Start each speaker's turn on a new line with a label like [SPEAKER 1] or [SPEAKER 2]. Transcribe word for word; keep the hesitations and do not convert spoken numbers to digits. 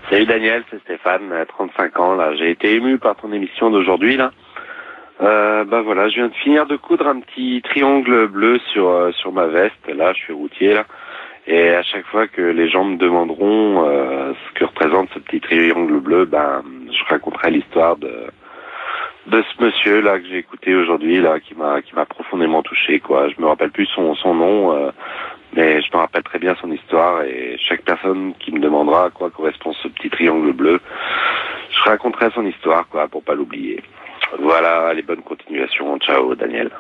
[SPEAKER 1] Salut Daniel, c'est Stéphane, trente-cinq ans, là. J'ai été ému par ton émission d'aujourd'hui, là. Euh, bah voilà, je viens de finir de coudre un petit triangle bleu sur euh, sur ma veste. Là, je suis routier, là. Et à chaque fois que les gens me demanderont euh, ce que représente ce petit triangle bleu, ben, je raconterai l'histoire de de ce monsieur là que j'ai écouté aujourd'hui, là, qui m'a qui m'a profondément touché, quoi. Je me rappelle plus son son nom. Euh, Mais je me rappelle très bien son histoire, et chaque personne qui me demandera à quoi correspond ce petit triangle bleu, je raconterai son histoire, quoi, pour pas l'oublier. Voilà, les bonnes continuations. Ciao, Daniel.